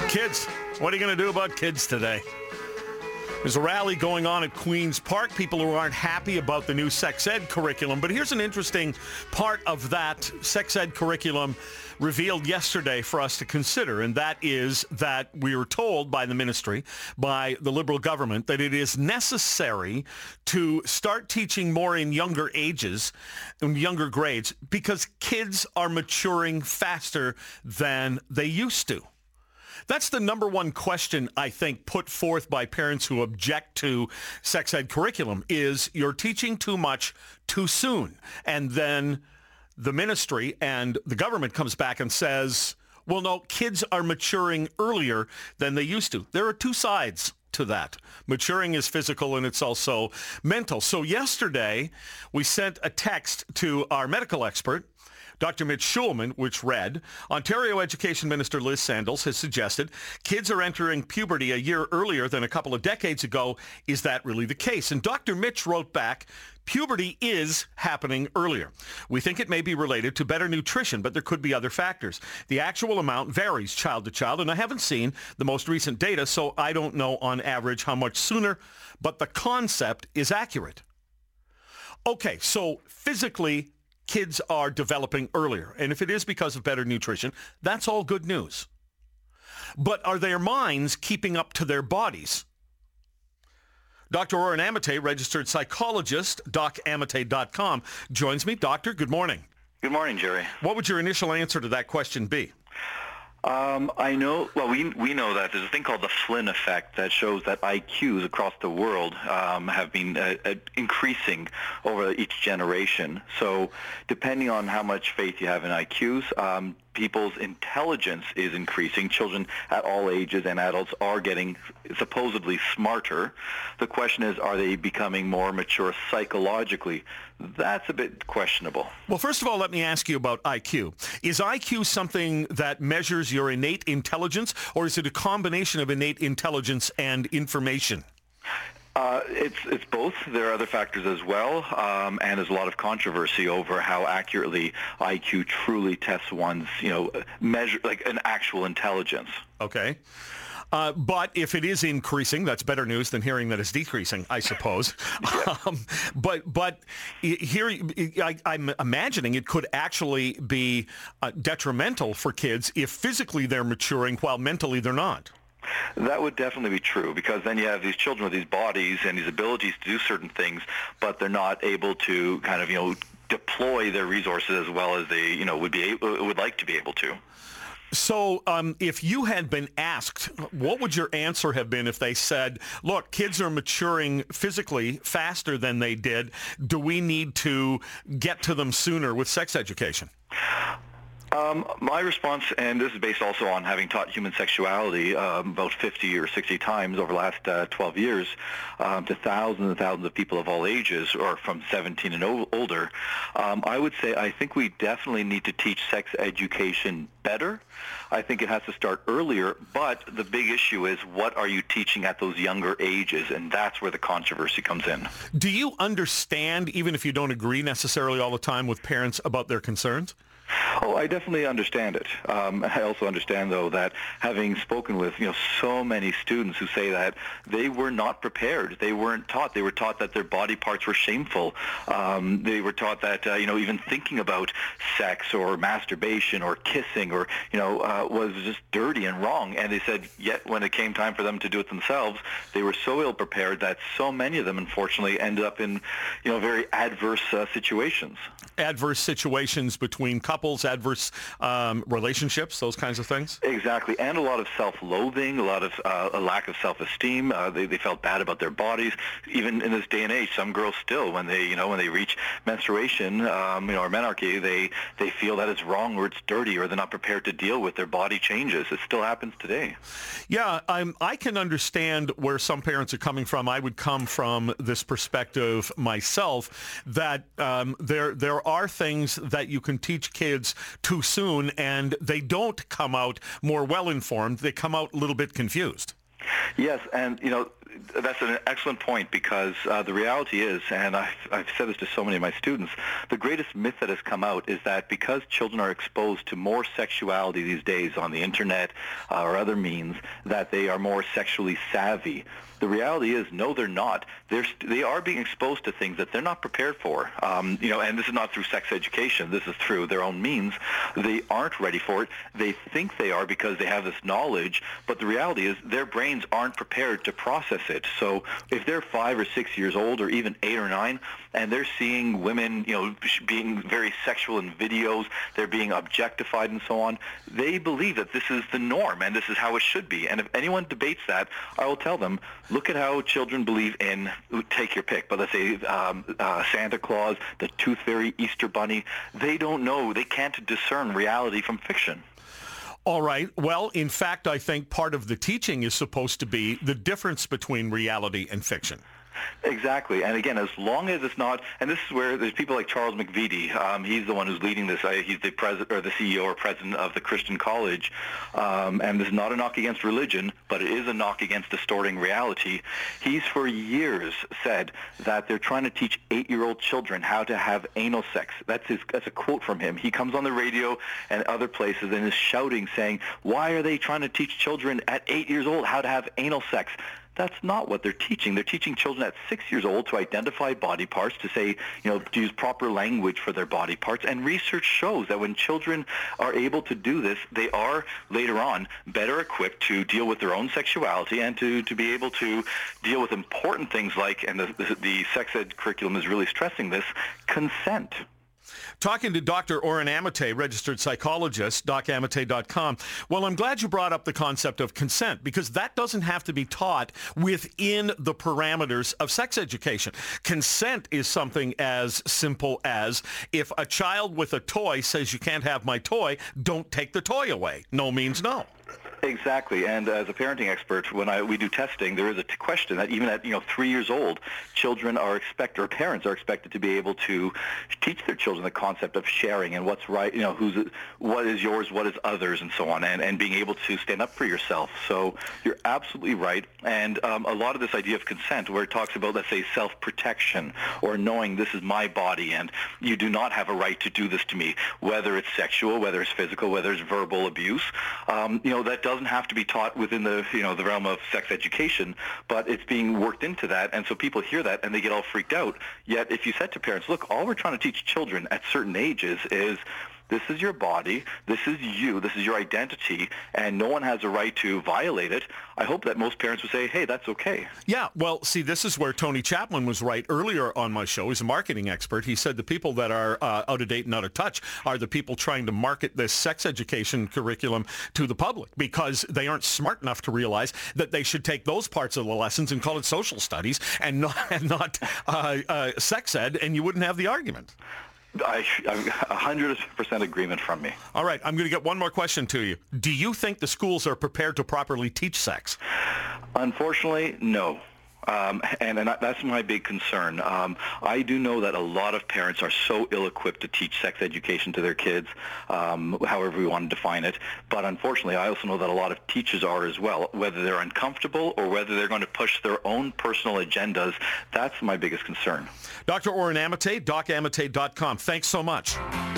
Kids, what are you going to do about kids today? There's a rally going on at Queen's Park. People who aren't happy about the new sex ed curriculum. But here's an interesting part of that sex ed curriculum revealed yesterday for us to consider, and that is that we were told by the ministry, by the Liberal government, that it is necessary to start teaching more in younger ages, in younger grades, because kids are maturing faster than they used to. That's the number one question, I think, put forth by parents who object to sex ed curriculum is you're teaching too much too soon. And then the ministry and the government comes back and says, well, no, kids are maturing earlier than they used to. There are two sides to that. Maturing is physical and it's also mental. So yesterday, we sent a text to our medical expert, Dr. Mitch Schulman, which read, Ontario Education Minister Liz Sandals has suggested kids are entering puberty a year earlier than a couple of decades ago. Is that really the case? And Dr. Mitch wrote back, puberty is happening earlier. We think it may be related to better nutrition, but there could be other factors. The actual amount varies child to child, and I haven't seen the most recent data, so I don't know on average how much sooner, but the concept is accurate. Okay, so physically, kids are developing earlier. And if it is because of better nutrition, that's all good news. But are their minds keeping up to their bodies? Dr. Oren Amitay, registered psychologist, docamite.com, joins me. Doctor, good morning. Good morning, Jerry. What would your initial answer to that question be? I know, well, we know that there's a thing called the Flynn effect that shows that IQs across the world have been increasing over each generation. So depending on how much faith you have in IQs, people's intelligence is increasing. Children at all ages and adults are getting supposedly smarter. The question is, are they becoming more mature psychologically? That's a bit questionable. Well, first of all, let me ask you about IQ. Is IQ something that measures your innate intelligence, or is it a combination of innate intelligence and information? It's both. There are other factors as well, and there's a lot of controversy over how accurately IQ truly tests one's, measure, like an actual intelligence. Okay. But if it is increasing, that's better news than hearing that it's decreasing, I suppose. Yeah. But here, I'm imagining it could actually be detrimental for kids if physically they're maturing while mentally they're not. That would definitely be true, because then you have these children with these bodies and these abilities to do certain things, but they're not able to kind of, deploy their resources as well as they, would like to be able to. So if you had been asked, what would your answer have been if they said, look, kids are maturing physically faster than they did. Do we need to get to them sooner with sex education? My response, and this is based also on having taught human sexuality about 50 or 60 times over the last 12 years to thousands and thousands of people of all ages, or from 17 and older, I would say I think we definitely need to teach sex education better. I think it has to start earlier, but the big issue is, what are you teaching at those younger ages? And that's where the controversy comes in. Do you understand, even if you don't agree necessarily all the time with parents about their concerns? Oh, I definitely understand it. I also understand, though, that having spoken with, so many students who say that they were not prepared. They weren't taught. They were taught that their body parts were shameful. They were taught that, even thinking about sex or masturbation or kissing or, was just dirty and wrong. And they said, yet when it came time for them to do it themselves, they were so ill prepared that so many of them, unfortunately, ended up in, very adverse situations. Adverse situations between couples, adverse relationships, those kinds of things? Exactly, and a lot of self-loathing, a lot of a lack of self-esteem. They felt bad about their bodies. Even in this day and age, some girls still, when they reach menstruation, or menarche, they feel that it's wrong or it's dirty, or they're not prepared to deal with their body changes. It still happens today. Yeah, I can understand where some parents are coming from. I would come from this perspective myself, that there are things that you can teach kids too soon, and they don't come out more well-informed. They come out a little bit confused. Yes, and That's an excellent point, because the reality is, and I've said this to so many of my students, the greatest myth that has come out is that because children are exposed to more sexuality these days on the internet or other means, that they are more sexually savvy. The reality is, no, they're not. They are being exposed to things that they're not prepared for. And this is not through sex education. This is through their own means. They aren't ready for it. They think they are because they have this knowledge, but the reality is their brains aren't prepared to process it. So if they're 5 or 6 years old, or even 8 or 9, and they're seeing women, being very sexual in videos, they're being objectified and so on, they believe that this is the norm and this is how it should be. And if anyone debates that, I will tell them, look at how children believe in, take your pick, but let's say Santa Claus, the Tooth Fairy, Easter Bunny. They don't know, they can't discern reality from fiction. All right. Well, in fact, I think part of the teaching is supposed to be the difference between reality and fiction. Exactly. And again, as long as it's not, and this is where there's people like Charles McVitie. He's the one who's leading this. He's the president or the CEO or president of the Christian College. And this is not a knock against religion, but it is a knock against distorting reality. He's for years said that they're trying to teach 8-year-old children how to have anal sex. That's a quote from him. He comes on the radio and other places and is shouting, saying, why are they trying to teach children at 8 years old how to have anal sex? That's not what they're teaching. They're teaching children at 6 years old to identify body parts, to say, to use proper language for their body parts. And research shows that when children are able to do this, they are later on better equipped to deal with their own sexuality and to be able to deal with important things like, and the sex ed curriculum is really stressing this, consent. Talking to Dr. Oren Amitay, registered psychologist, docamitay.com. Well, I'm glad you brought up the concept of consent, because that doesn't have to be taught within the parameters of sex education. Consent is something as simple as, if a child with a toy says you can't have my toy, don't take the toy away. No means no. Exactly, and as a parenting expert, when we do testing, there is a question that even at 3 years old, children are expected, or parents are expected to be able to teach their children the concept of sharing and what's right, what is yours, what is others, and so on, and being able to stand up for yourself. So you're absolutely right, and a lot of this idea of consent, where it talks about, let's say, self-protection, or knowing this is my body and you do not have a right to do this to me, whether it's sexual, whether it's physical, whether it's verbal abuse, that doesn't have to be taught within the the realm of sex education, but it's being worked into that, and so people hear that and they get all freaked out. Yet if you said to parents, look, all we're trying to teach children at certain ages is, this is your body, this is you, this is your identity, and no one has a right to violate it, I hope that most parents would say, hey, that's okay. Yeah, well, see, this is where Tony Chapman was right earlier on my show. He's a marketing expert. He said the people that are out of date and out of touch are the people trying to market this sex education curriculum to the public, because they aren't smart enough to realize that they should take those parts of the lessons and call it social studies and not sex ed, and you wouldn't have the argument. I'm 100% agreement from me. All right, I'm going to get one more question to you. Do you think the schools are prepared to properly teach sex? Unfortunately, no. And that's my big concern. I do know that a lot of parents are so ill-equipped to teach sex education to their kids, however we want to define it. But unfortunately, I also know that a lot of teachers are as well, whether they're uncomfortable or whether they're going to push their own personal agendas. That's my biggest concern. Dr. Oren Amitay, docamitay.com. Thanks so much.